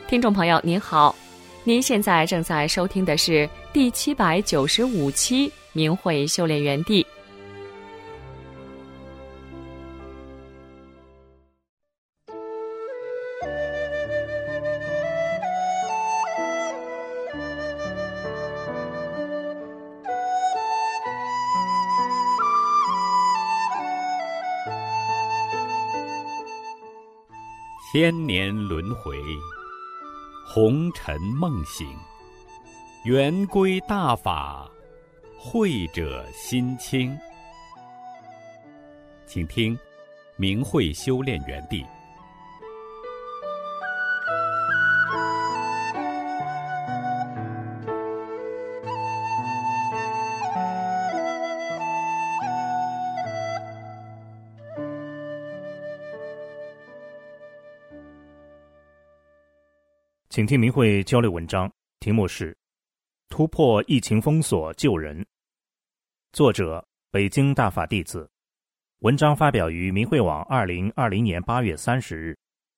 听众朋友您好，您现在正在收听的是第795期明慧修炼园地。 千年轮回，红尘梦醒，圆归大法，慧者心清。请听明慧修炼园地。 请听明慧交流文章，题目是突破疫情封锁救人，作者北京大法弟子，文章发表于明慧网2020年8月30日。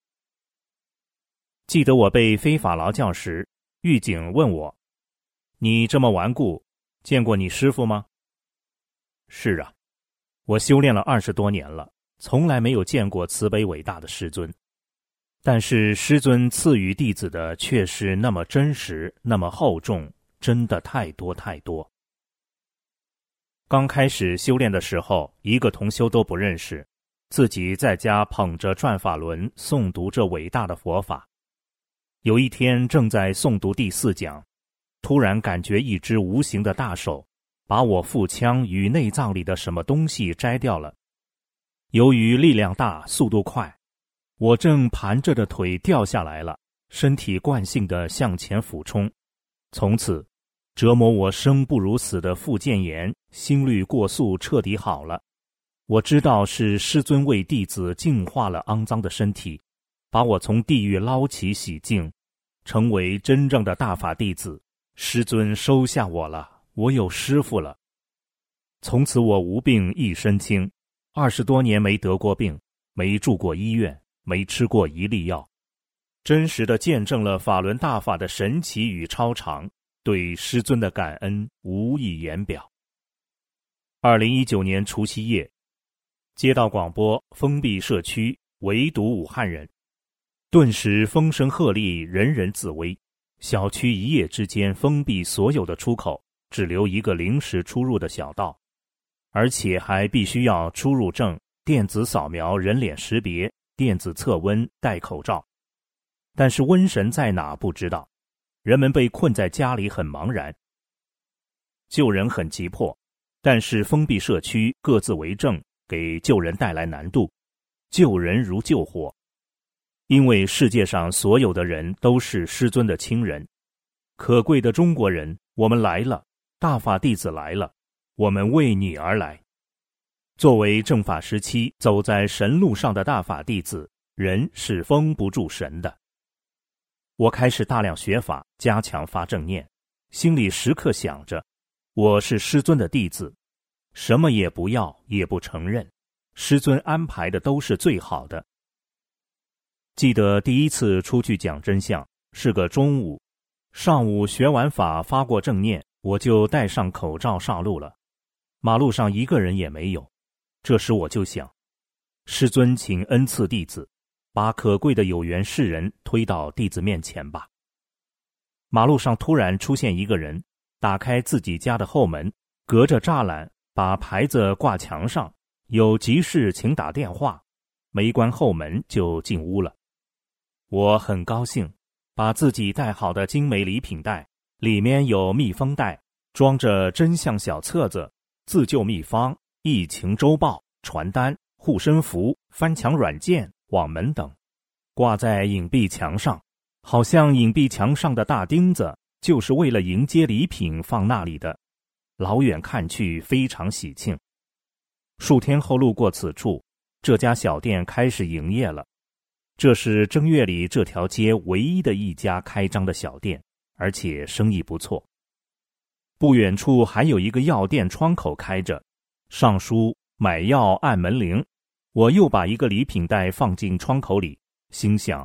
记得我被非法劳教时，狱警问我，你这么顽固，见过你师父吗？是啊，我修炼了20多年了，从来没有见过慈悲伟大的师尊。但是师尊赐予弟子的却是那么真实，那么厚重，真的太多太多。刚开始修炼的时候，一个同修都不认识，自己在家捧着转法轮诵读这伟大的佛法。有一天正在诵读第4讲，突然感觉一只无形的大手把我腹腔与内脏里的什么东西摘掉了。由于力量大，速度快，我正盘着的腿掉下来了，身体惯性地向前俯冲。从此，折磨我生不如死的附件炎、心率过速彻底好了。我知道是师尊为弟子净化了肮脏的身体，把我从地狱捞起洗净，成为真正的大法弟子。师尊收下我了，我有师父了。从此我无病一身轻，20多年没得过病，没住过医院，没吃过一粒药，真实地见证了法轮大法的神奇与超常，对师尊的感恩无以言表。2019年除夕夜，接到广播封闭社区，唯独武汉人，顿时风声鹤唳，人人自危。小区一夜之间封闭所有的出口，只留一个临时出入的小道，而且还必须要出入证、电子扫描、人脸识别、电子测温、戴口罩。但是瘟神在哪不知道，人们被困在家里很茫然。救人很急迫，但是封闭社区各自为政，给救人带来难度。救人如救火，因为世界上所有的人都是师尊的亲人。可贵的中国人，我们来了，大法弟子来了，我们为你而来。作为正法时期走在神路上的大法弟子，人是封不住神的。我开始大量学法，加强发正念，心里时刻想着，我是师尊的弟子，什么也不要，也不承认，师尊安排的都是最好的。记得第一次出去讲真相，是个中午，上午学完法发过正念，我就戴上口罩上路了。马路上一个人也没有。这时我就想，师尊请恩赐弟子，把可贵的有缘世人推到弟子面前吧。马路上突然出现一个人，打开自己家的后门，隔着栅栏把牌子挂墙上，有急事请打电话，没关后门就进屋了。我很高兴，把自己带好的精美礼品袋，里面有密封袋，装着真相小册子、自救秘方、疫情周报、传单、护身符、翻墙软件、网门等，挂在隐蔽墙上，好像隐蔽墙上的大钉子就是为了迎接礼品放那里的。老远看去非常喜庆。数天后路过此处，这家小店开始营业了。这是正月里这条街唯一的一家开张的小店，而且生意不错。不远处还有一个药店窗口开着，上书买药按门铃。我又把一个礼品袋放进窗口里，心想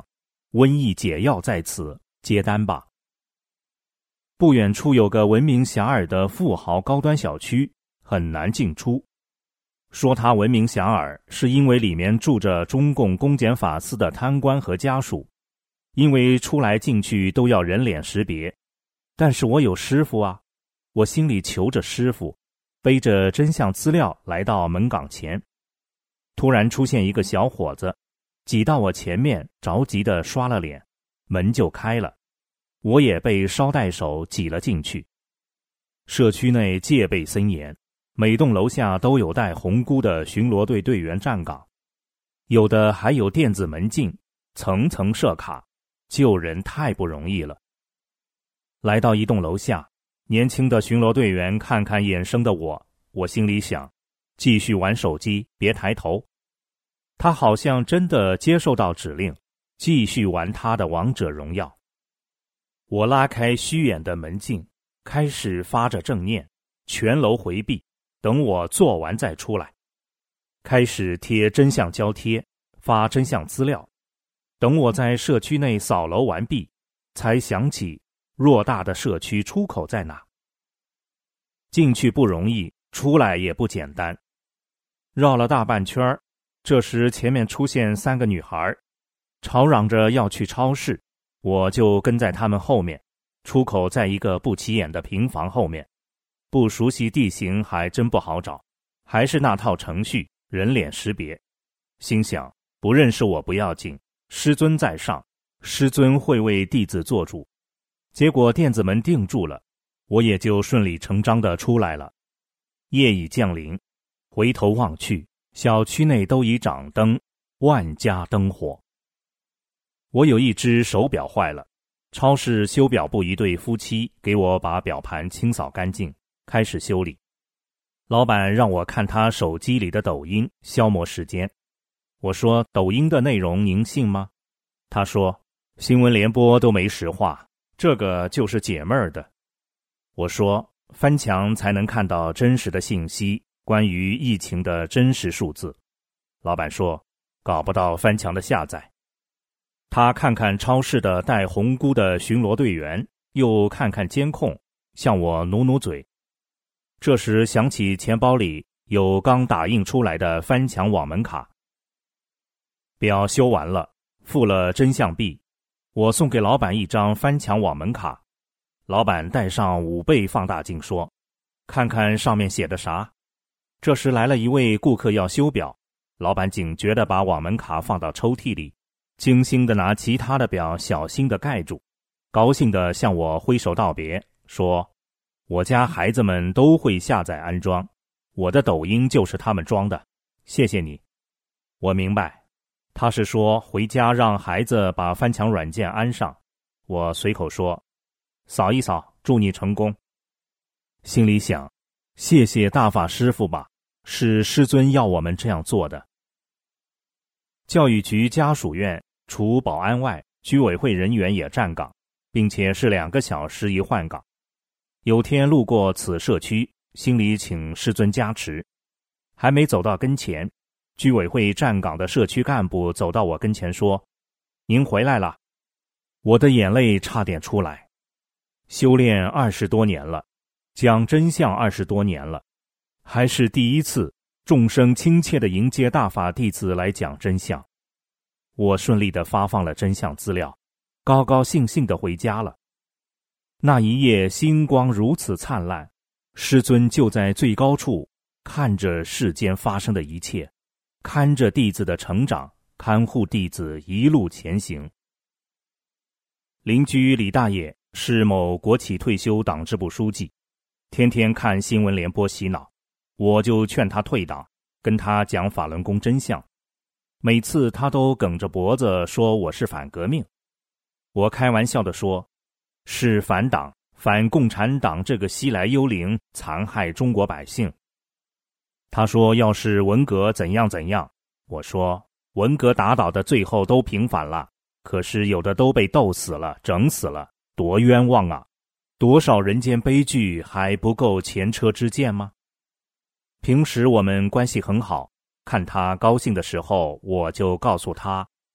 瘟疫解药在此，接单吧。不远处有个闻名遐迩的富豪高端小区，很难进出。说它闻名遐迩，是因为里面住着中共公检法司的贪官和家属，因为出来进去都要人脸识别。但是我有师傅啊，我心里求着师傅，背着真相资料来到门岗前。突然出现一个小伙子，挤到我前面，着急地刷了脸，门就开了，我也被捎带手挤了进去。社区内戒备森严，每栋楼下都有戴红箍的巡逻队队员站岗，有的还有电子门禁，层层设卡，救人太不容易了。来到一栋楼下，年轻的巡逻队员看看眼生的我心里想，继续玩手机，别抬头。他好像真的接受到指令，继续玩他的王者荣耀。我拉开虚掩的门禁，开始发着正念，全楼回避，等我做完再出来。开始贴真相胶贴，发真相资料。等我在社区内扫楼完毕，才想起偌大的社区出口在哪。进去不容易，出来也不简单。绕了大半圈，这时前面出现3个女孩，吵嚷着要去超市，我就跟在她们后面。出口在一个不起眼的平房后面，不熟悉地形还真不好找，还是那套程序，人脸识别。心想，不认识我不要紧，师尊在上，师尊会为弟子做主。结果电子门定住了，我也就顺理成章地出来了。夜已降临，回头望去，小区内都已掌灯，万家灯火。我有一只手表坏了，超市修表部一对夫妻给我把表盘清扫干净，开始修理。老板让我看他手机里的抖音，消磨时间。我说，抖音的内容您信吗？他说，新闻联播都没实话，这个就是解闷儿的。我说，翻墙才能看到真实的信息，关于疫情的真实数字。老板说，搞不到翻墙的下载。他看看超市的戴红箍的巡逻队员，又看看监控，向我努努嘴。这时想起钱包里有刚打印出来的翻墙网门卡。表修完了，付了真相币，我送给老板一张翻墙网门卡。老板带上5倍放大镜说，看看上面写的啥。这时来了一位顾客要修表，老板警觉地把网门卡放到抽屉里，精心地拿其他的表小心地盖住，高兴地向我挥手道别，说，我家孩子们都会下载安装，我的抖音就是他们装的，谢谢你。我明白，他是说回家让孩子把翻墙软件安上。我随口说，扫一扫，祝你成功。心里想，谢谢大法师父吧，是师尊要我们这样做的。教育局家属院除保安外，居委会人员也站岗，并且是2个小时一换岗。有天路过此社区，心里请师尊加持，还没走到跟前，居委会站岗的社区干部走到我跟前说，您回来了。我的眼泪差点出来。修炼20多年了，讲真相20多年了，还是第一次众生亲切地迎接大法弟子来讲真相。我顺利地发放了真相资料，高高兴兴地回家了。那一夜星光如此灿烂，师尊就在最高处，看着世间发生的一切，看着弟子的成长，看护弟子一路前行。邻居李大爷是某国企退休党支部书记，天天看新闻联播洗脑，我就劝他退党，跟他讲法轮功真相。每次他都梗着脖子说我是反革命。我开玩笑地说，是反党，反共产党这个西来幽灵残害中国百姓。他说要是文革怎样怎样，我说文革打倒的最后都平反了，可是有的都被斗死了，整死了，多冤枉啊！多少人间悲剧还不够前车之鉴吗？平时我们关系很好，看他高兴的时候，我就告诉他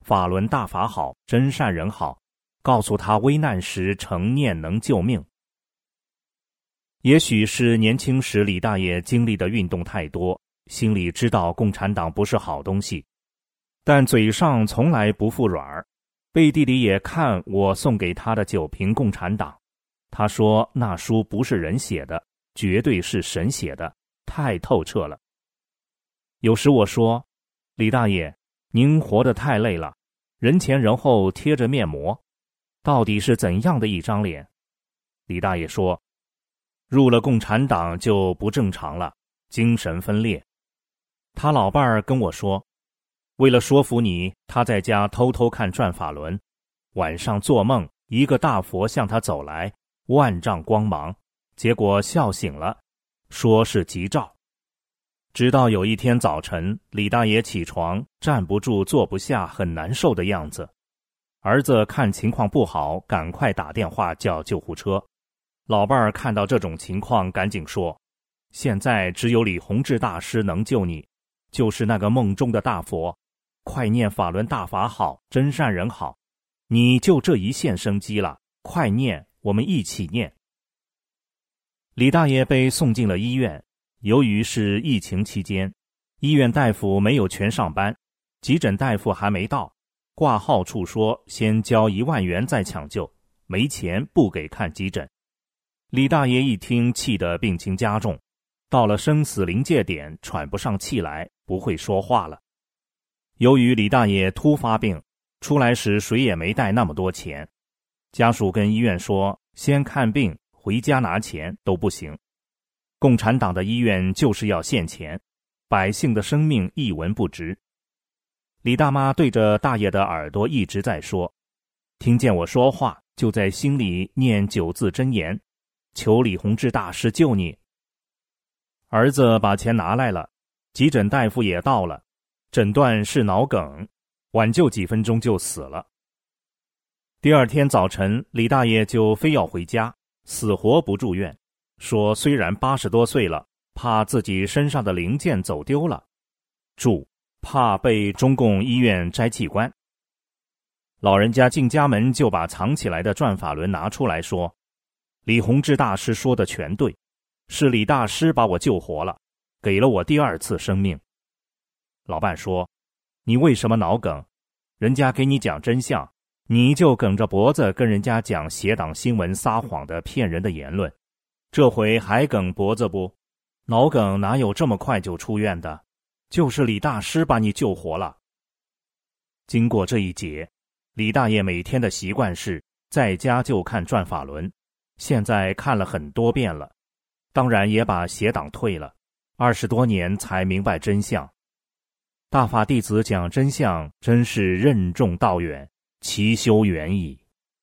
法轮大法好，真善人好，告诉他危难时诚念能救命。也许是年轻时李大爷经历的运动太多，心里知道共产党不是好东西，但嘴上从来不服软儿。背地里也看我送给他的9瓶共产党，他说那书不是人写的，绝对是神写的，太透彻了。有时我说，李大爷，您活得太累了，人前人后贴着面膜，到底是怎样的一张脸？李大爷说，入了共产党就不正常了，精神分裂。他老伴儿跟我说，为了说服你，他在家偷偷看转法轮，晚上做梦，一个大佛向他走来，万丈光芒，结果笑醒了，说是吉兆。直到有一天早晨，李大爷起床，站不住坐不下，很难受的样子。儿子看情况不好，赶快打电话叫救护车。老伴儿看到这种情况，赶紧说，现在只有李洪志大师能救你，就是那个梦中的大佛，快念法轮大法好，真善人好，你就这一线生机了，快念，我们一起念。李大爷被送进了医院，由于是疫情期间，医院大夫没有全上班，急诊大夫还没到，挂号处说先交1万元再抢救，没钱不给看急诊。李大爷一听，气得病情加重，到了生死临界点，喘不上气来，不会说话了。由于李大爷突发病，出来时谁也没带那么多钱，家属跟医院说，先看病，回家拿钱都不行。共产党的医院就是要现钱，百姓的生命一文不值。李大妈对着大爷的耳朵一直在说，听见我说话，就在心里念9字真言，求李洪志大师救你。儿子把钱拿来了，急诊大夫也到了，诊断是脑梗，挽救几分钟就死了。第二天早晨，李大爷就非要回家，死活不住院，说虽然80多岁了，怕自己身上的零件走丢了，注，怕被中共医院摘器官。老人家进家门就把藏起来的转法轮拿出来说，李洪志大师说的全对，是李大师把我救活了，给了我第2次生命。老伴说，你为什么脑梗？人家给你讲真相，你就梗着脖子跟人家讲邪党新闻撒谎的骗人的言论，这回还梗脖子不？脑梗哪有这么快就出院的？就是李大师把你救活了。经过这一劫，李大爷每天的习惯是在家就看转法轮，现在看了很多遍了，当然也把邪党退了，20多年才明白真相。大法弟子讲真相，真是任重道远，其修远矣。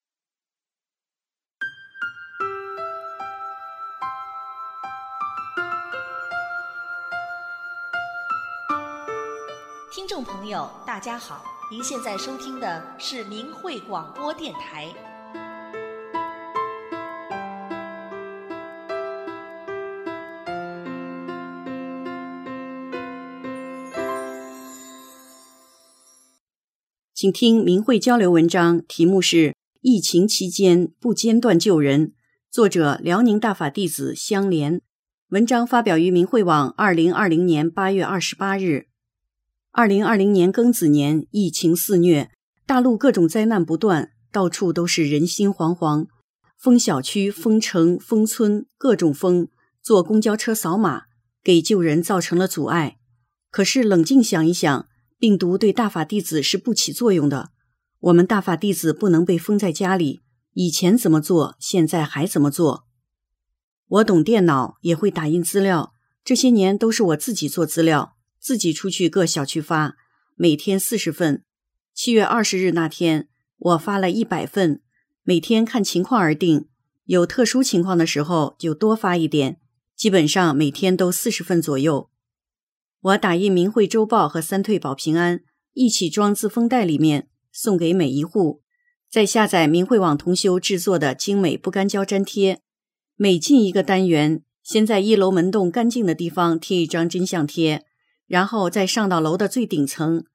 听众朋友，大家好，您现在收听的是明慧广播电台。 请听明慧交流文章，题目是疫情期间不间断救人，作者辽宁大法弟子香莲。文章发表于明慧网2020年8月28日。2020年庚子年，疫情肆虐，大陆各种灾难不断，到处都是人心惶惶。封小区、封城、封村，各种封，坐公交车扫码，给救人造成了阻碍。可是冷静想一想，病毒对大法弟子是不起作用的。我们大法弟子不能被封在家里，以前怎么做，现在还怎么做。我懂电脑，也会打印资料，这些年都是我自己做资料，自己出去各小区发，每天40份。7月20日那天，我发了100份，每天看情况而定，有特殊情况的时候就多发一点，基本上每天都40份左右。我打印明慧周报和3退保平安，一起装自封袋里面，送给每一户。再下载明慧网同修制作的精美不干胶粘贴，每进一个单元，先在1楼门洞干净的地方贴一张真相贴，然后再上到楼的最顶层，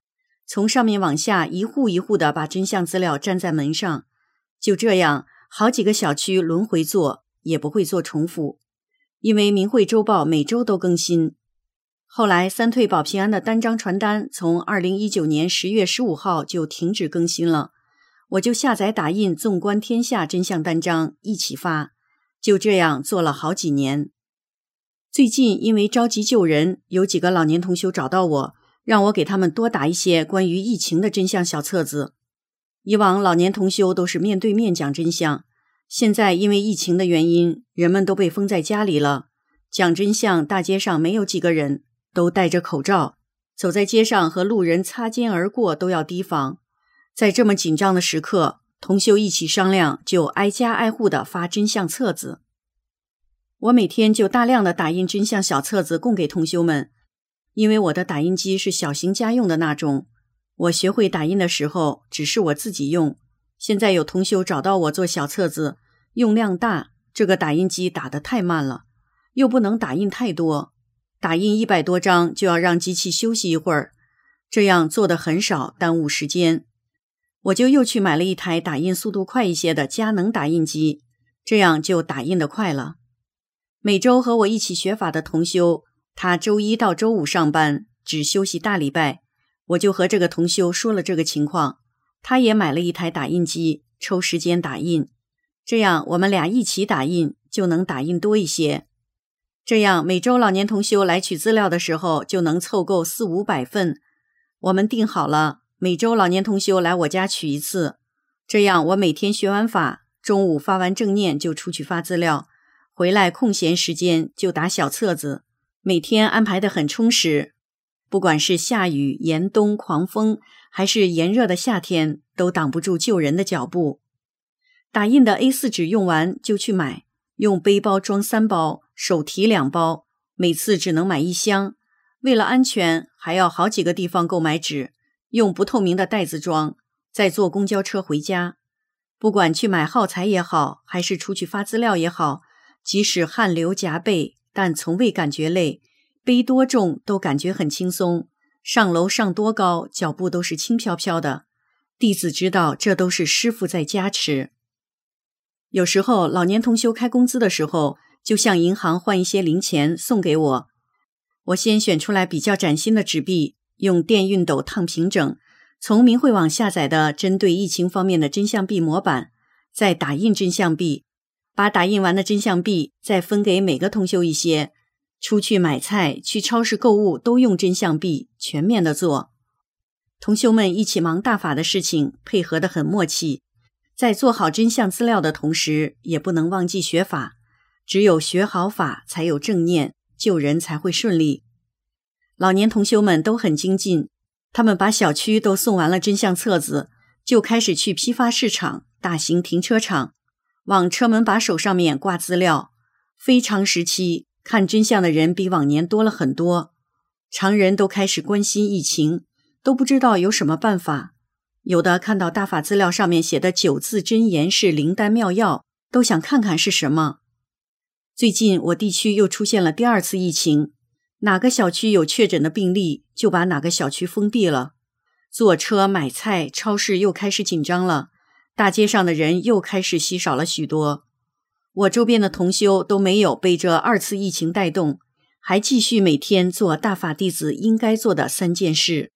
从上面往下一户一户地把真相资料粘在门上，就这样好几个小区轮回做，也不会做重复，因为明慧周报每周都更新。后来三退保平安的单张传单从2019年10月15号就停止更新了，我就下载打印纵观天下真相单张一起发，就这样做了好几年。最近因为着急救人，有几个老年同修找到我，让我给他们多打一些关于疫情的真相小册子。以往老年同修都是面对面讲真相，现在因为疫情的原因，人们都被封在家里了，讲真相大街上没有几个人，都戴着口罩，走在街上和路人擦肩而过都要提防。在这么紧张的时刻，同修一起商量，就挨家挨户地发真相册子。我每天就大量的打印真相小册子供给同修们，因为我的打印机是小型家用的那种，我学会打印的时候只是我自己用，现在有同修找到我做小册子，用量大，这个打印机打得太慢了，又不能打印太多，打印100多张就要让机器休息一会儿，这样做的很少，耽误时间。我就又去买了一台打印速度快一些的佳能打印机，这样就打印得快了。每周和我一起学法的同修，他周一到周五上班，只休息大礼拜，我就和这个同修说了这个情况，他也买了一台打印机，抽时间打印，这样我们俩一起打印，就能打印多一些。这样每周老年同修来取资料的时候，就能凑够400-500份。我们定好了，每周老年同修来我家取一次，这样我每天学完法，中午发完正念就出去发资料，回来空闲时间就打小册子，每天安排得很充实。不管是下雨、严冬、狂风，还是炎热的夏天，都挡不住救人的脚步。打印的 A4 纸用完就去买，用背包装3包，手提2包，每次只能买1箱。为了安全，还要好几个地方购买纸，用不透明的袋子装，再坐公交车回家。不管去买耗材也好，还是出去发资料也好，即使汗流浃背，但从未感觉累，背多重都感觉很轻松，上楼上多高，脚步都是轻飘飘的。弟子知道这都是师父在加持。有时候老年同修开工资的时候，就向银行换一些零钱送给我，我先选出来比较崭新的纸币，用电熨斗烫平整，从明慧网下载的针对疫情方面的真相币模板，再打印真相币，把打印完的真相币再分给每个同修一些，出去买菜、去超市购物都用真相币，全面的做。同修们一起忙大法的事情，配合得很默契，在做好真相资料的同时，也不能忘记学法，只有学好法才有正念，救人才会顺利。老年同修们都很精进，他们把小区都送完了真相册子，就开始去批发市场、大型停车场，往车门把手上面挂资料。非常时期，看真相的人比往年多了很多，常人都开始关心疫情，都不知道有什么办法。有的看到大法资料上面写的9字真言是灵丹妙药，都想看看是什么。最近我地区又出现了第2次疫情，哪个小区有确诊的病例，就把哪个小区封闭了。坐车买菜，超市又开始紧张了，大街上的人又开始稀少了许多。我周边的同修都没有被这2次疫情带动，还继续每天做大法弟子应该做的3件事。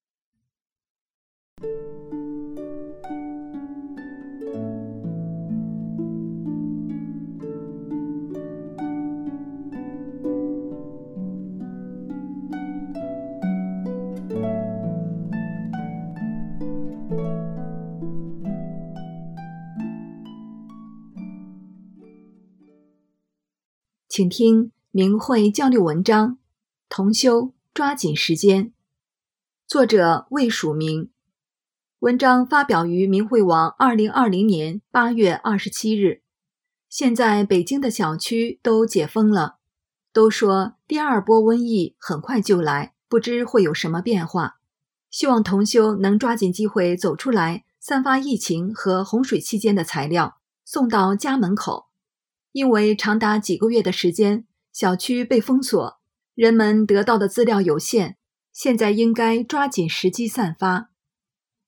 请听明慧交流文章，同修抓紧时间。作者未署名。文章发表于明慧网2020年8月27日。现在北京的小区都解封了，都说第2波瘟疫很快就来，不知会有什么变化。希望同修能抓紧机会走出来，散发疫情和洪水期间的材料，送到家门口。因为长达几个月的时间，小区被封锁，人们得到的资料有限，现在应该抓紧时机散发。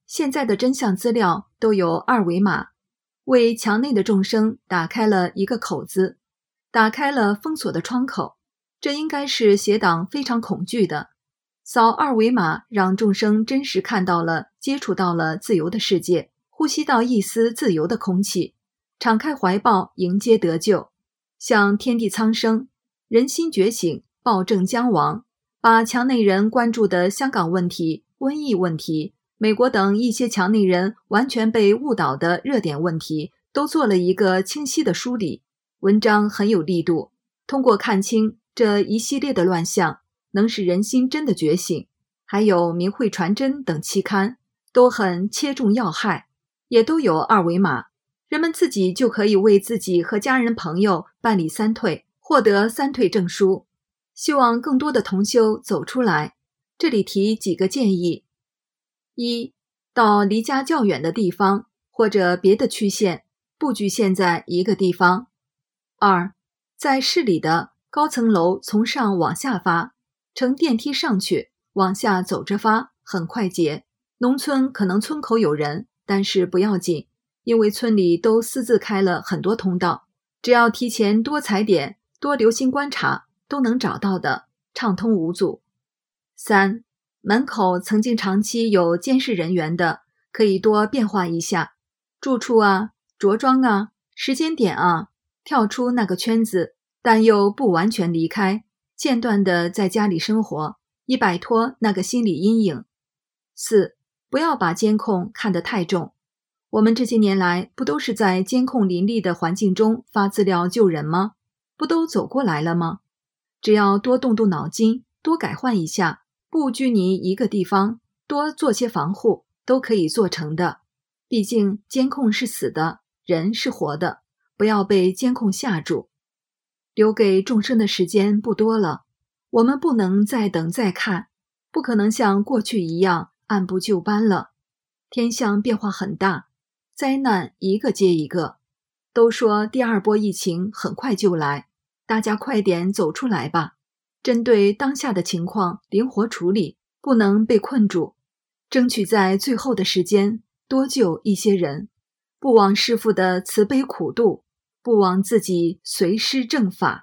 现在的真相资料都有二维码，为墙内的众生打开了一个口子，打开了封锁的窗口。这应该是邪党非常恐惧的。扫二维码，让众生真实看到了、接触到了自由的世界，呼吸到一丝自由的空气，敞开怀抱迎接得救。向天地苍生，人心觉醒，暴政将亡，把墙内人关注的香港问题、瘟疫问题、美国等一些墙内人完全被误导的热点问题都做了一个清晰的梳理。文章很有力度，通过看清这一系列的乱象，能使人心真的觉醒。还有明慧传真等期刊都很切中要害，也都有二维码，人们自己就可以为自己和家人朋友办理三退，获得三退证书。希望更多的同修走出来。这里提几个建议：一，到离家较远的地方或者别的区县，不局限在一个地方。二，在市里的高层楼从上往下发，乘电梯上去，往下走着发，很快捷。农村可能村口有人，但是不要紧，因为村里都私自开了很多通道，只要提前多踩点，多留心观察，都能找到的，畅通无阻。三，门口曾经长期有监视人员的，可以多变化一下，住处啊、着装啊、时间点啊，跳出那个圈子，但又不完全离开，间断的在家里生活，以摆脱那个心理阴影。四，不要把监控看得太重。我们这些年来不都是在监控林立的环境中发资料救人吗？不都走过来了吗？只要多动动脑筋，多改换一下，不拘泥一个地方，多做些防护，都可以做成的。毕竟监控是死的，人是活的，不要被监控吓住。留给众生的时间不多了，我们不能再等再看，不可能像过去一样按部就班了。天象变化很大，灾难一个接一个。都说第二波疫情很快就来，大家快点走出来吧。针对当下的情况灵活处理，不能被困住，争取在最后的时间多救一些人，不枉师父的慈悲苦度，不枉自己随师正法。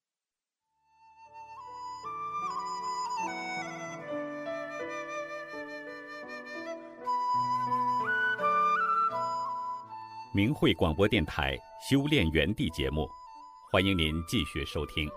明慧广播电台修炼园地节目，欢迎您继续收听。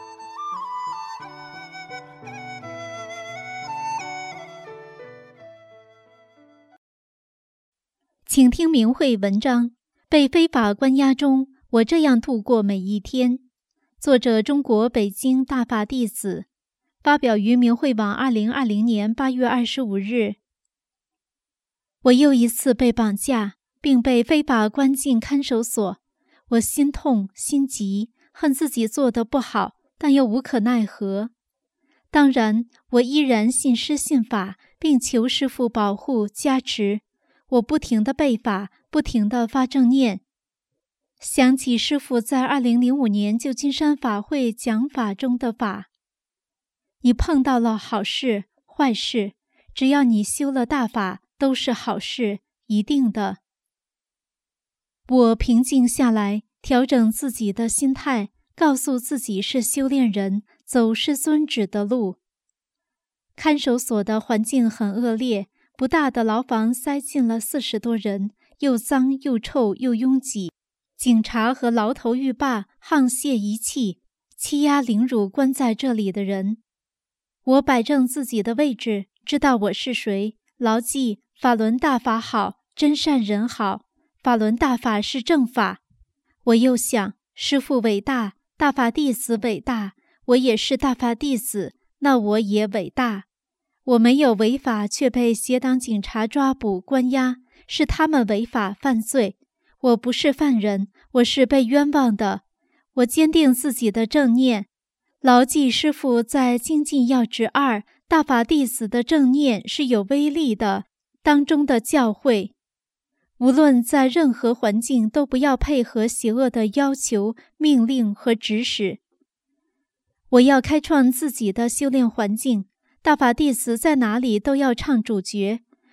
请听明慧文章：被非法关押中，我这样度过每一天。作者：中国北京大法弟子，发表于明慧网2020年8月25日。我又一次被绑架，并被非法关进看守所，我心痛心急，恨自己做得不好，但又无可奈何。当然，我依然信师信法，并求师父保护加持。我不停地背法，不停地发正念。想起师父在2005年旧金山法会讲法中的法：你碰到了好事、坏事，只要你修了大法，都是好事，一定的。我平静下来，调整自己的心态，告诉自己是修炼人，走师尊指的路。看守所的环境很恶劣，不大的牢房塞进了40多人，又脏又臭又拥挤。警察和牢头狱霸沆瀣一气，欺压凌辱关在这里的人。我摆正自己的位置，知道我是谁，牢记法轮大法好，真善人好，法轮大法是正法。我又想，师父伟大，大法弟子伟大，我也是大法弟子，那我也伟大。我没有违法，却被邪党警察抓捕关押，是他们违法犯罪。我不是犯人，我是被冤枉的。我坚定自己的正念，牢记师父在精进要旨2大法弟子的正念是有威力的当中的教诲。无论在任何环境，都不要配合邪恶的要求、命令和指使。我要开创自己的修炼环境，大法弟子在哪里都要唱主角。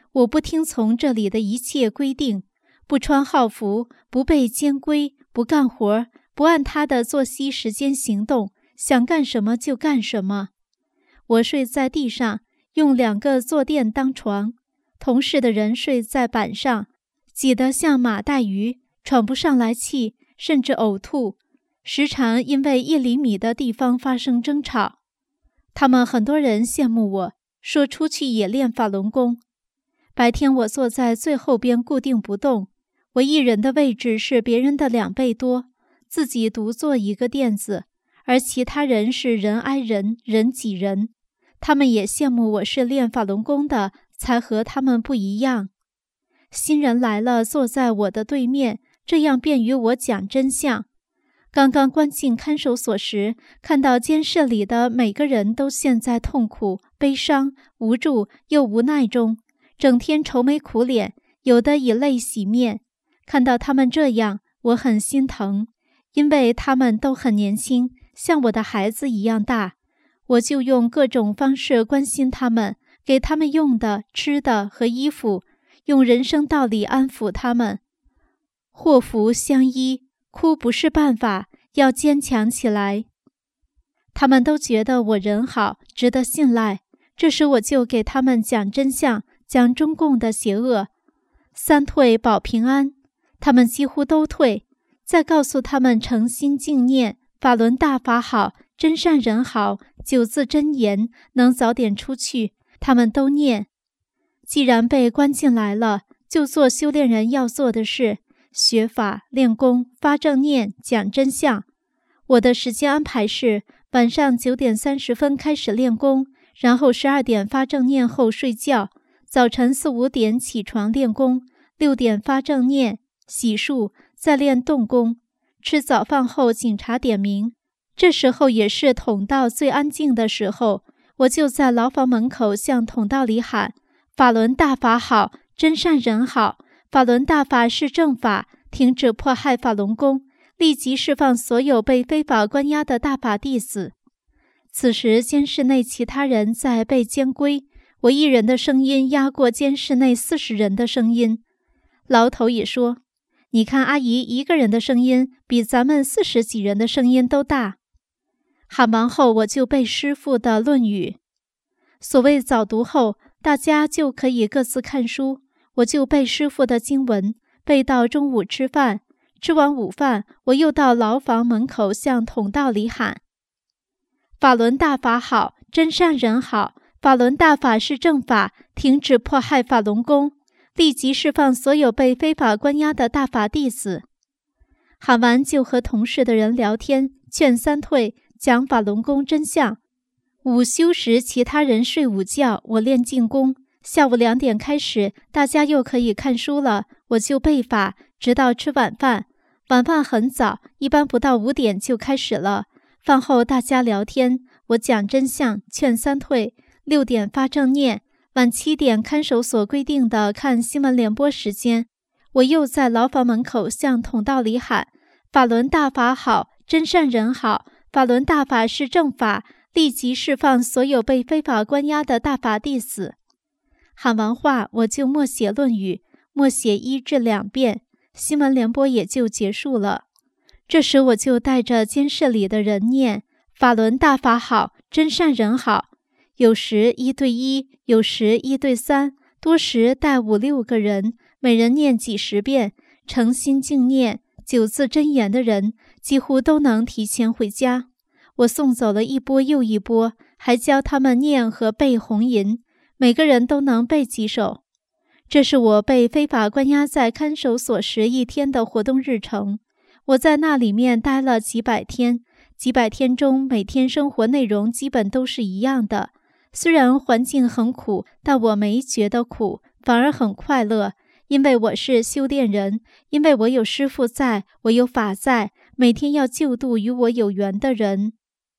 我不听从这里的一切规定，不穿号服，不背监规，不干活，不按他的作息时间行动，想干什么就干什么。我睡在地上，用2个坐垫当床，同事的人睡在板上，挤得像马带鱼，喘不上来气，甚至呕吐，时常因为1厘米的地方发生争吵。他们很多人羡慕我，说出去也练法轮功。白天我坐在最后边固定不动，我一人的位置是别人的2倍多，自己独坐一个垫子，而其他人是人挨人，人挤人。他们也羡慕我是练法轮功的，才和他们不一样。新人来了，坐在我的对面，这样便于我讲真相。刚刚关进看守所时，看到监室里的每个人都陷在痛苦、悲伤、无助又无奈中，整天愁眉苦脸，有的以泪洗面。看到他们这样，我很心疼，因为他们都很年轻，像我的孩子一样大。我就用各种方式关心他们，给他们用的、吃的和衣服，用人生道理安抚他们。祸福相依，哭不是办法，要坚强起来。他们都觉得我人好，值得信赖。这时我就给他们讲真相，讲中共的邪恶。3退保平安，他们几乎都退。再告诉他们诚心敬念，法轮大法好，真善人好，9字真言，能早点出去，他们都念。既然被关进来了，就做修炼人要做的事，学法、练功、发正念、讲真相。我的时间安排是晚上9点30分开始练功，然后12点发正念后睡觉，早晨4、5点起床练功，6点发正念、洗漱，再练动功。吃早饭后警察点名，这时候也是统道最安静的时候，我就在牢房门口向统道里喊：法轮大法好，真善人好，法轮大法是正法，停止迫害法轮功，立即释放所有被非法关押的大法弟子。此时监室内其他人在被监规，我一人的声音压过监室内40人的声音。牢头也说：你看阿姨一个人的声音比咱们40几人的声音都大。喊完后我就背师父的论语。所谓早读后，大家就可以各自看书，我就背师父的经文，背到中午吃饭。吃完午饭，我又到牢房门口向统道里喊：法轮大法好，真善人好，法轮大法是正法，停止迫害法轮功，立即释放所有被非法关押的大法弟子。喊完就和同事的人聊天，劝3退，讲法轮功真相。午休时其他人睡午觉，我练静功。下午2点开始，大家又可以看书了，我就背法，直到吃晚饭。晚饭很早，一般不到5点就开始了。饭后大家聊天，我讲真相，劝3退。6点发正念，晚7点看守所规定的看新闻联播时间，我又在牢房门口向统道里喊：法轮大法好，真善人好，法轮大法是正法，立即释放所有被非法关押的大法弟子。喊完话，我就默写论语，默写1至2遍，新闻联播也就结束了。这时我就带着监室里的人念：法轮大法好，真善人好。有时1对1，有时1对3，多时带5、6个人，每人念几10遍，诚心敬念9字真言的人几乎都能提前回家。我送走了一波又一波，还教他们念和背红吟，每个人都能背几首。这是我被非法关押在看守所时1天的活动日程。我在那里面待了几百天，几百天中每天生活内容基本都是一样的。虽然环境很苦，但我没觉得苦，反而很快乐，因为我是修炼人，因为我有师父在，我有法在，每天要救度与我有缘的人。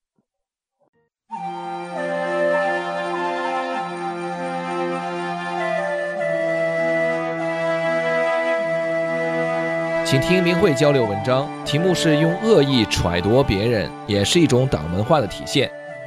请听明慧交流文章，题目是用恶意揣度别人，也是一种党文化的体现。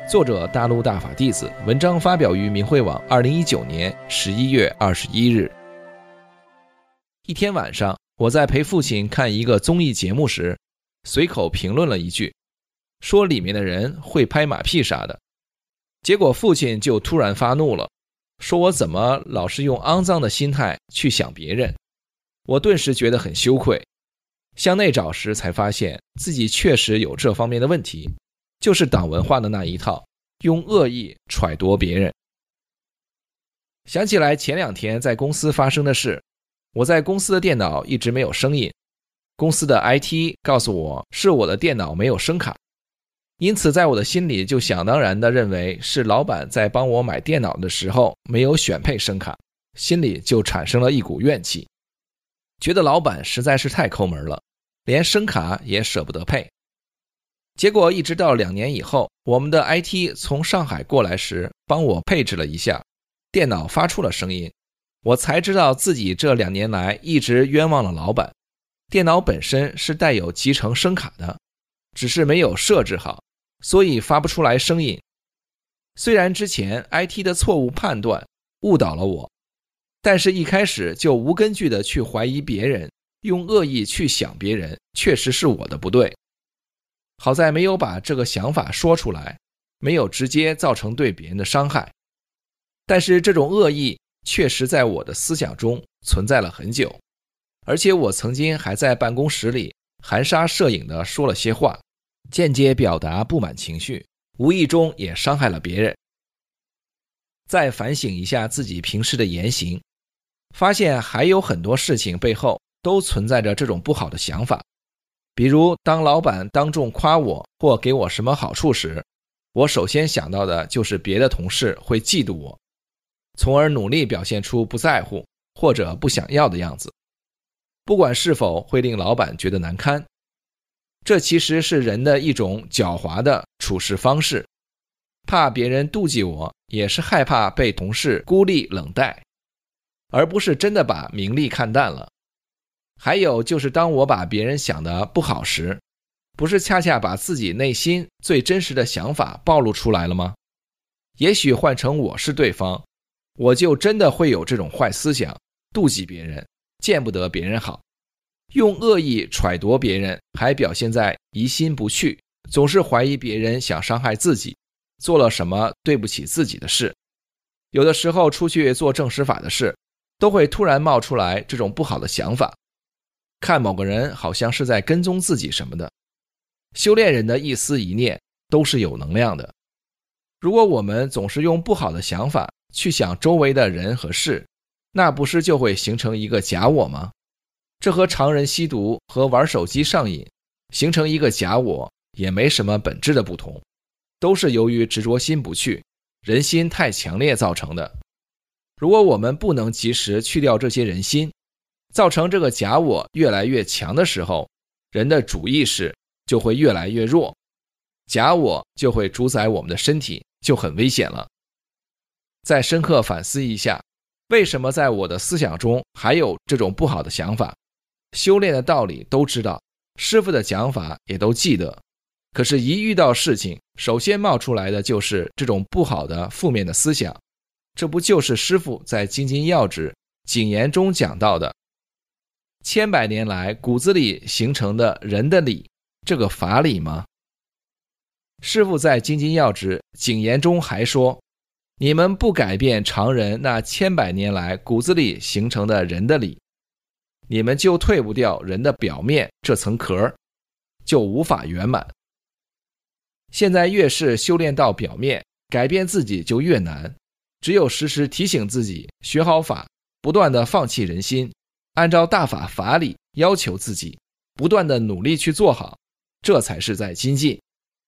作者大陆大法弟子，文章发表于明慧网2019年11月21日。一天晚上，我在陪父亲看一个综艺节目时，随口评论了一句，说里面的人会拍马屁啥的。结果父亲就突然发怒了，说我怎么老是用肮脏的心态去想别人。我顿时觉得很羞愧，向内找时才发现自己确实有这方面的问题，就是党文化的那一套，用恶意揣度别人。想起来前2天在公司发生的事，我在公司的电脑一直没有声音，公司的 IT 告诉我是我的电脑没有声卡，因此在我的心里就想当然地认为是老板在帮我买电脑的时候没有选配声卡，心里就产生了一股怨气，觉得老板实在是太抠门了，连声卡也舍不得配。结果一直到2年以后，我们的 IT 从上海过来时帮我配置了一下，电脑发出了声音，我才知道自己这2年来一直冤枉了老板。电脑本身是带有集成声卡的，只是没有设置好，所以发不出来声音。虽然之前 IT 的错误判断误导了我，但是一开始就无根据的去怀疑别人，用恶意去想别人，确实是我的不对。好在没有把这个想法说出来，没有直接造成对别人的伤害。但是这种恶意确实在我的思想中存在了很久，而且我曾经还在办公室里含沙射影地说了些话，间接表达不满情绪，无意中也伤害了别人。再反省一下自己平时的言行，发现还有很多事情背后都存在着这种不好的想法。比如当老板当众夸我或给我什么好处时，我首先想到的就是别的同事会嫉妒我，从而努力表现出不在乎或者不想要的样子，不管是否会令老板觉得难堪。这其实是人的一种狡猾的处事方式，怕别人妒忌我，也是害怕被同事孤立冷待，而不是真的把名利看淡了。还有就是当我把别人想的不好时，不是恰恰把自己内心最真实的想法暴露出来了吗？也许换成我是对方，我就真的会有这种坏思想，妒忌别人，见不得别人好，用恶意揣度别人，还表现在疑心不去，总是怀疑别人想伤害自己，做了什么对不起自己的事。有的时候出去做正实法的事，都会突然冒出来这种不好的想法，看某个人好像是在跟踪自己什么的。修炼人的一思一念都是有能量的，如果我们总是用不好的想法去想周围的人和事，那不是就会形成一个假我吗？这和常人吸毒和玩手机上瘾形成一个假我也没什么本质的不同，都是由于执着心不去，人心太强烈造成的。如果我们不能及时去掉这些人心，造成这个假我越来越强的时候，人的主意识就会越来越弱，假我就会主宰我们的身体，就很危险了。再深刻反思一下，为什么在我的思想中还有这种不好的想法？修炼的道理都知道，师父的讲法也都记得，可是一遇到事情，首先冒出来的就是这种不好的负面的思想。这不就是师父在精进要旨谨言中讲到的千百年来骨子里形成的人的理，这个法理吗？师父在精进要旨谨言中还说，你们不改变常人那千百年来骨子里形成的人的理，你们就退不掉人的表面这层壳，就无法圆满。现在越是修炼到表面，改变自己就越难，只有时时提醒自己学好法，不断的放弃人心，按照大法法理要求自己，不断的努力去做好，这才是在精进。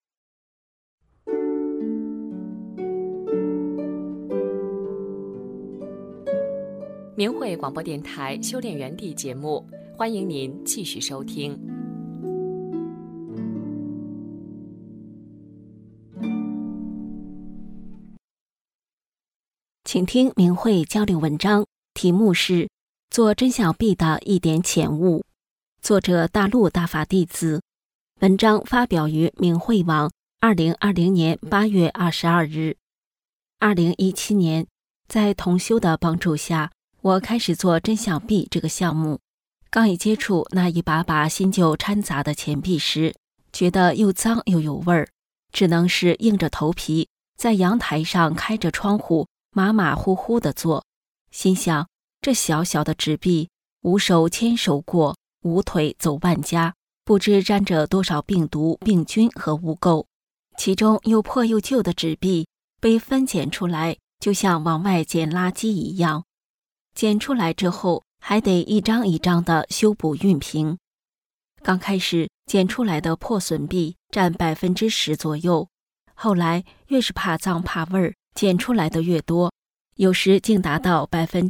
明慧广播电台修炼园地节目，欢迎您继续收听。 请听明慧交流文章，题目是做真小臂的一点浅悟，作者大陆大法弟子，文章发表于明慧网 2020年8月22日。2017年，在同修的帮助下，我开始做真相币这个项目。刚一接触那一把把新旧掺杂的钱币时，觉得又脏又有味儿，只能是硬着头皮在阳台上开着窗户马马虎虎地做，心想这小小的纸币，无手牵手过，无腿走万家，不知沾着多少病毒、病菌和污垢。其中又破又旧的纸币被分拣出来，就像往外捡垃圾一样，捡出来之后还得一张一张的修补熨平。刚开始捡出来的破损币占10%左右，后来越是怕脏怕味儿，捡出来的越多，有时竟达到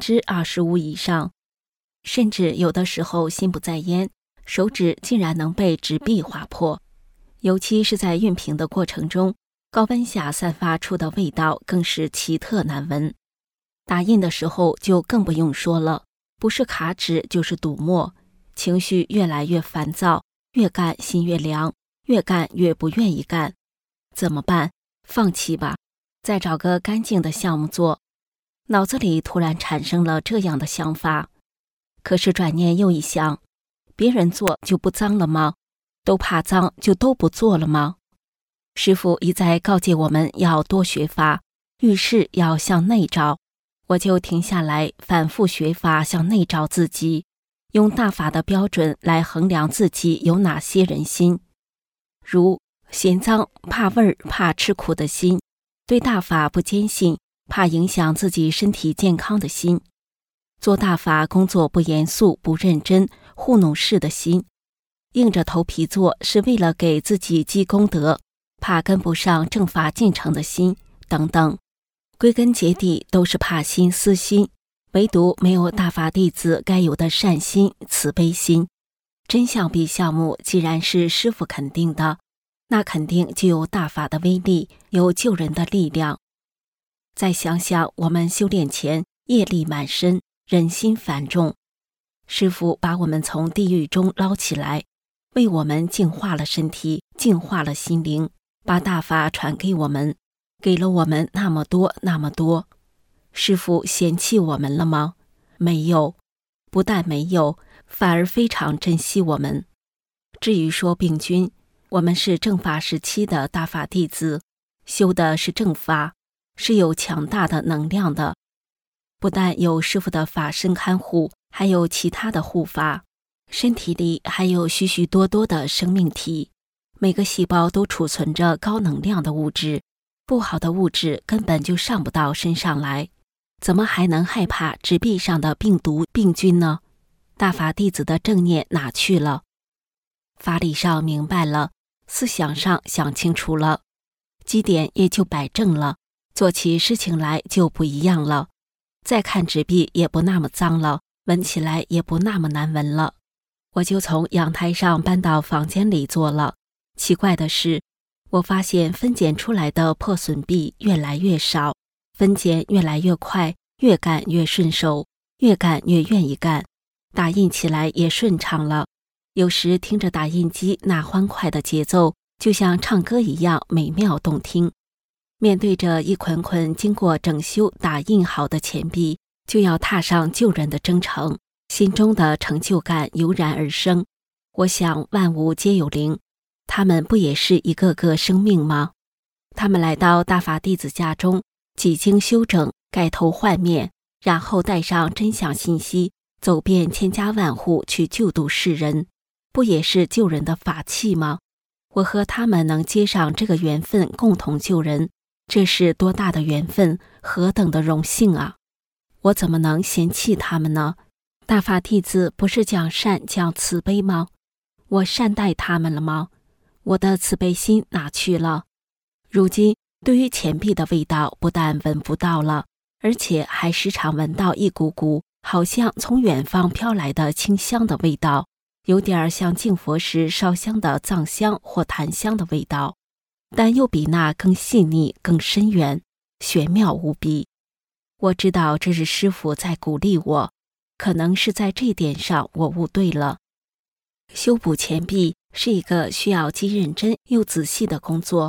25%以上，甚至有的时候心不在焉，手指竟然能被纸币划破。尤其是在熨平的过程中，高温下散发出的味道更是奇特难闻。打印的时候就更不用说了，不是卡纸就是堵墨，情绪越来越烦躁，越干心越凉，越干越不愿意干。怎么办？放弃吧，再找个干净的项目做。脑子里突然产生了这样的想法，可是转念又一想，别人做就不脏了吗？都怕脏就都不做了吗？师父一再告诫我们要多学法，遇事要向内照，我就停下来反复学法，向内照自己，用大法的标准来衡量自己有哪些人心，如嫌脏、怕味儿、怕吃苦的心，对大法不坚信，怕影响自己身体健康的心，做大法工作不严肃、不认真、糊弄事的心，硬着头皮做是为了给自己积功德，怕跟不上正法进程的心等等，归根结底都是怕心、私心，唯独没有大法弟子该有的善心、慈悲心。真相币项目既然是师父肯定的，那肯定就有大法的威力，有救人的力量。再想想我们修炼前业力满身，人心繁重，师父把我们从地狱中捞起来，为我们净化了身体，净化了心灵，把大法传给我们，给了我们那么多那么多。师父嫌弃我们了吗？没有，不但没有，反而非常珍惜我们。至于说病菌，我们是正法时期的大法弟子，修的是正法，是有强大的能量的。不但有师父的法身看护，还有其他的护法，身体里还有许许多多的生命体，每个细胞都储存着高能量的物质，不好的物质根本就上不到身上来，怎么还能害怕纸币上的病毒病菌呢？大法弟子的正念哪去了？法理上明白了，思想上想清楚了，基点也就摆正了，做起事情来就不一样了。再看纸币也不那么脏了，闻起来也不那么难闻了。我就从阳台上搬到房间里做了。奇怪的是，我发现分拣出来的破损币越来越少，分拣越来越快，越干越顺手，越干越愿意干，打印起来也顺畅了。有时听着打印机那欢快的节奏，就像唱歌一样美妙动听。面对着一捆捆经过整修打印好的钱币，就要踏上救人的征程，心中的成就感油然而生。我想万物皆有灵，他们不也是一个个生命吗？他们来到大法弟子家中，几经修整，改头换面，然后带上真相信息，走遍千家万户去救度世人，不也是救人的法器吗？我和他们能接上这个缘分，共同救人，这是多大的缘分，何等的荣幸啊！我怎么能嫌弃他们呢？大法弟子不是讲善讲慈悲吗？我善待他们了吗？我的慈悲心哪去了？如今对于钱币的味道不但闻不到了，而且还时常闻到一股股好像从远方飘来的清香的味道，有点像敬佛时烧香的藏香或檀香的味道，但又比那更细腻、更深远，玄妙无比。我知道这是师父在鼓励我，可能是在这点上我悟对了。修补钱币是一个需要既认真又仔细的工作，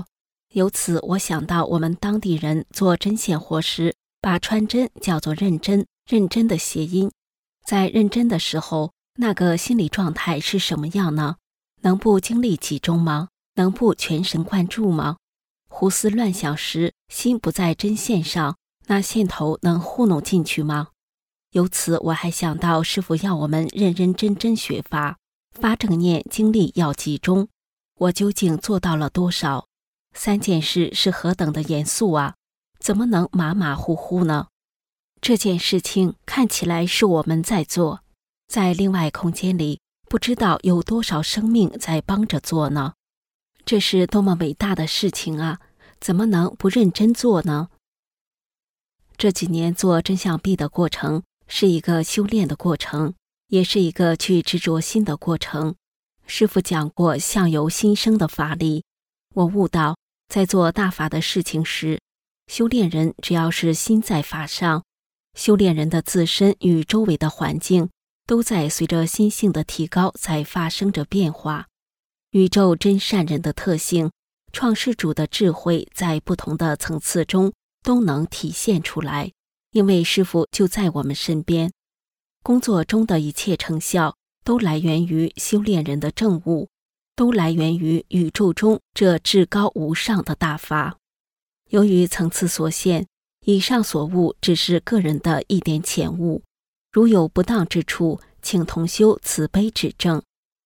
由此我想到我们当地人做针线活时，把穿针叫做认真，认真的谐音。在认真的时候，那个心理状态是什么样呢？能不精力集中吗？能不全神贯注吗？胡思乱想时，心不在针线上，那线头能糊弄进去吗？由此我还想到师父要我们认认真真学法，发正念，精力要集中。我究竟做到了多少？3件事是何等的严肃啊，怎么能马马虎虎呢？这件事情看起来是我们在做，在另外空间里不知道有多少生命在帮着做呢？这是多么伟大的事情啊，怎么能不认真做呢？这几年做真相币的过程是一个修炼的过程，也是一个去执着心的过程。师父讲过相由心生的法理，我悟到在做大法的事情时，修炼人只要是心在法上，修炼人的自身与周围的环境都在随着心性的提高在发生着变化。宇宙真善人的特性，创世主的智慧在不同的层次中都能体现出来，因为师父就在我们身边。工作中的一切成效都来源于修炼人的证悟，都来源于宇宙中这至高无上的大法。由于层次所限，以上所悟只是个人的一点浅悟，如有不当之处，请同修慈悲指正。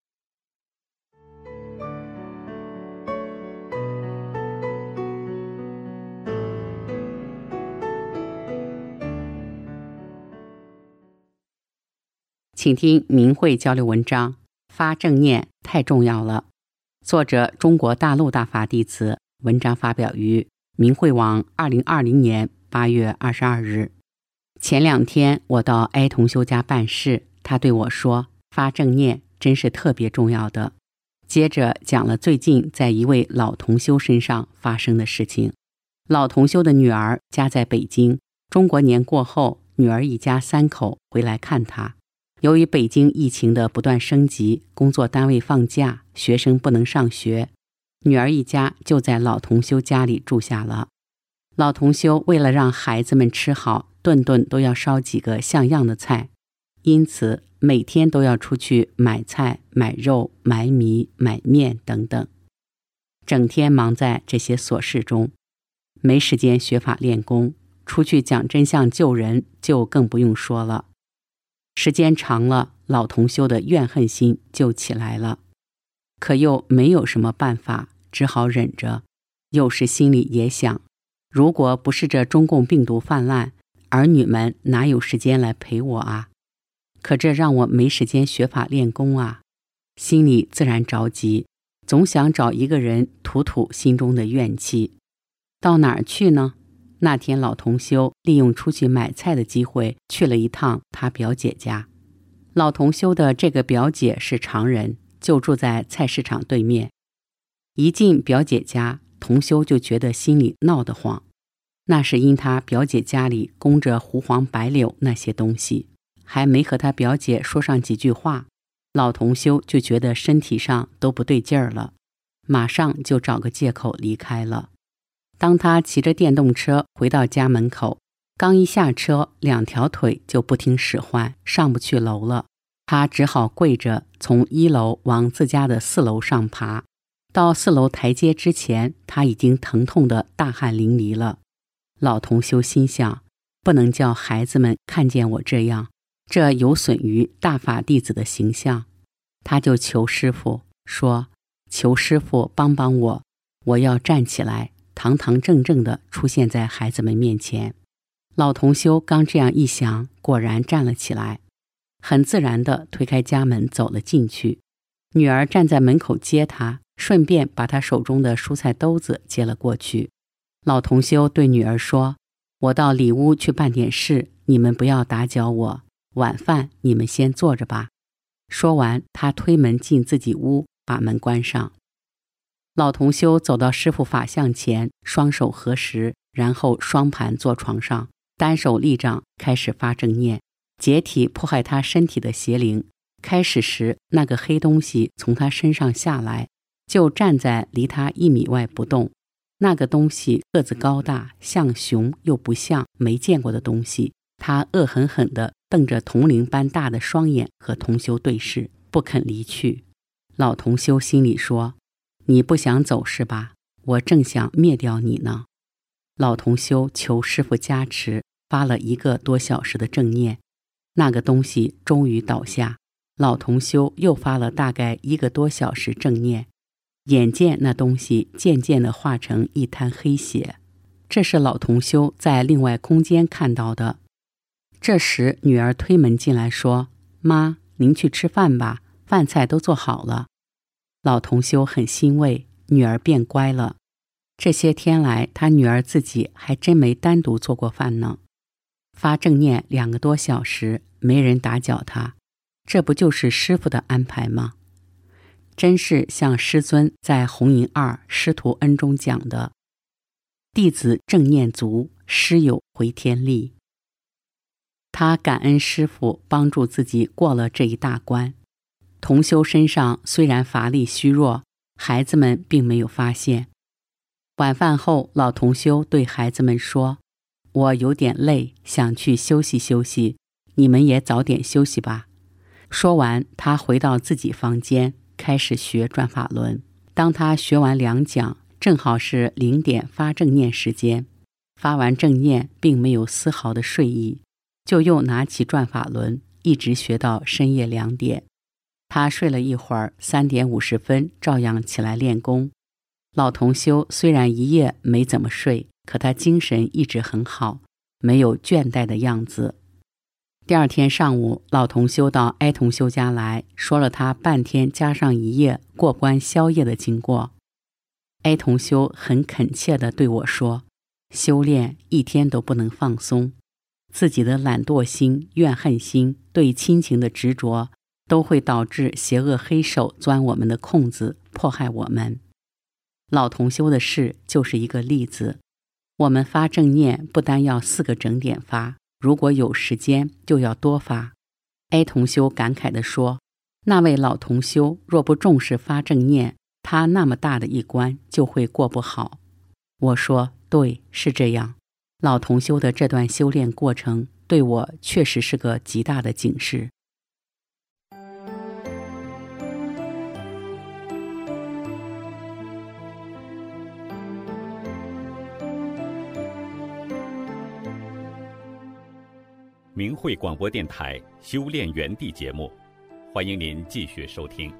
请听明慧交流文章，发正念太重要了。作者中国大陆大法弟子，文章发表于明慧网2020年8月22日。前2天我到哀同修家办事，他对我说，发正念真是特别重要的。接着讲了最近在一位老同修身上发生的事情。老同修的女儿家在北京，中国年过后，女儿一家3口回来看她。由于北京疫情的不断升级，工作单位放假，学生不能上学，女儿一家就在老同修家里住下了。老同修为了让孩子们吃好，顿顿都要烧几个像样的菜，因此每天都要出去买菜、买肉、买米、买面等等，整天忙在这些琐事中，没时间学法练功，出去讲真相救人就更不用说了。时间长了，老同修的怨恨心就起来了，可又没有什么办法，只好忍着。有时心里也想，如果不是这中共病毒泛滥，儿女们哪有时间来陪我啊？可这让我没时间学法练功啊，心里自然着急，总想找一个人吐吐心中的怨气。到哪儿去呢？那天老同修利用出去买菜的机会，去了一趟他表姐家。老同修的这个表姐是常人，就住在菜市场对面。一进表姐家，同修就觉得心里闹得慌，那是因他表姐家里供着胡黄白柳那些东西，还没和他表姐说上几句话，老同修就觉得身体上都不对劲儿了，马上就找个借口离开了。当他骑着电动车回到家门口，刚一下车，2条腿就不听使唤，上不去楼了。他只好跪着从1楼往自家的4楼上爬。到4楼台阶之前，他已经疼痛得大汗淋漓了。老同修心想，不能叫孩子们看见我这样，这有损于大法弟子的形象。他就求师父说，求师父帮帮我，我要站起来，堂堂正正地出现在孩子们面前。老同修刚这样一想，果然站了起来，很自然地推开家门走了进去。女儿站在门口接他，顺便把他手中的蔬菜兜子接了过去。老同修对女儿说，我到里屋去办点事，你们不要打搅我，晚饭你们先坐着吧。说完，他推门进自己屋，把门关上。老同修走到师父法像前，双手合十，然后双盘坐床上，单手立掌，开始发正念，解体迫害他身体的邪灵。开始时，那个黑东西从他身上下来，就站在离他1米外不动。 那个东西个子高大，像熊又不像，没见过的东西。他恶狠狠地瞪着铜铃般大的双眼和同修对视，不肯离去。老同修心里说，你不想走是吧？我正想灭掉你呢。老同修求师父加持，发了1个多小时的正念，那个东西终于倒下。老同修又发了大概1个多小时正念，眼见那东西渐渐地化成一滩黑血。这是老同修在另外空间看到的。这时女儿推门进来说，妈，您去吃饭吧，饭菜都做好了。老同修很欣慰，女儿变乖了。这些天来，他女儿自己还真没单独做过饭呢。发正念2个多小时，没人打搅他，这不就是师父的安排吗？真是像师尊在弘银2师徒恩中讲的，弟子正念足，师有回天力。他感恩师父帮助自己过了这一大关。同修身上虽然乏力虚弱，孩子们并没有发现。晚饭后，老同修对孩子们说，我有点累，想去休息休息，你们也早点休息吧。说完，他回到自己房间，开始学转法轮。当他学完2讲，正好是0点发正念时间。发完正念并没有丝毫的睡意，就又拿起转法轮，一直学到深夜2点。他睡了一会儿，3点50分照样起来练功。老同修虽然一夜没怎么睡，可他精神一直很好，没有倦怠的样子。第2天上午，老同修到哀同修家来，说了他半天加上1夜过关宵夜的经过。哀同修很恳切地对我说，修炼1天都不能放松，自己的懒惰心、怨恨心、对亲情的执着，都会导致邪恶黑手钻我们的空子，迫害我们。老同修的事就是一个例子。我们发正念不单要4个整点发，如果有时间就要多发。哀同修感慨地说，那位老同修若不重视发正念，他那么大的一关就会过不好。我说，对，是这样。老同修的这段修炼过程对我确实是个极大的警示。 明慧广播电台修炼园地节目，欢迎您继续收听。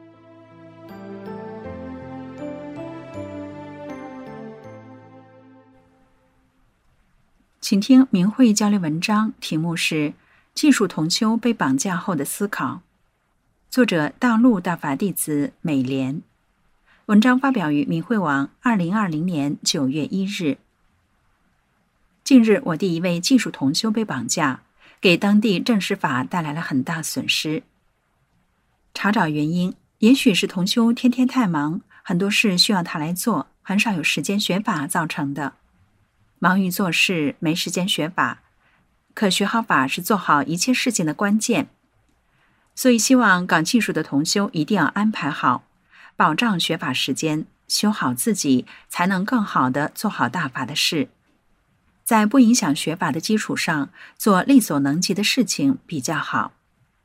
请听明慧交流文章，题目是技术同修被绑架后的思考，作者大陆大法弟子美莲，文章发表于明慧网2020年9月1日。近日，我地一位技术同修被绑架，给当地正师法带来了很大损失。查找原因，也许是同修天天太忙，很多事需要他来做，很少有时间学法造成的。忙于做事，没时间学法，可学好法是做好一切事情的关键。所以希望搞技术的同修一定要安排好，保障学法时间，修好自己，才能更好地做好大法的事。在不影响学法的基础上，做力所能及的事情比较好。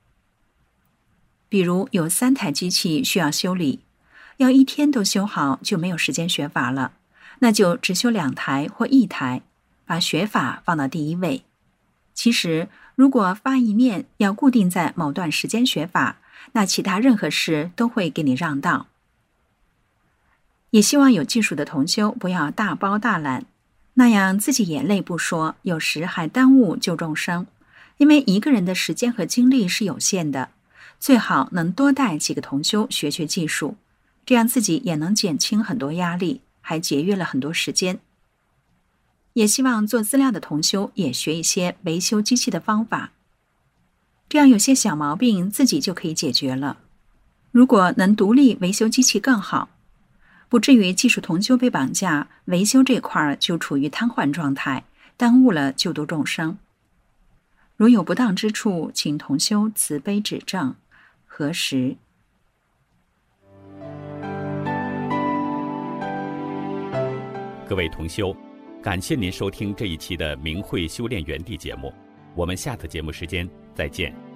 比如有3台机器需要修理，要1天都修好就没有时间学法了，那就只修2台或1台，把学法放到第一位。其实如果发一念要固定在某段时间学法，那其他任何事都会给你让道。也希望有技术的同修不要大包大揽，那样自己也累不说，有时还耽误救众生。因为一个人的时间和精力是有限的，最好能多带几个同修学学技术，这样自己也能减轻很多压力，还节约了很多时间。也希望做资料的同修也学一些维修机器的方法，这样有些小毛病自己就可以解决了。如果能独立维修机器更好，不至于技术同修被绑架，维修这块就处于瘫痪状态，耽误了救度众生。如有不当之处，请同修慈悲指正，核实。 各位同修，感谢您收听这一期的明慧修炼园地节目，我们下次节目时间再见。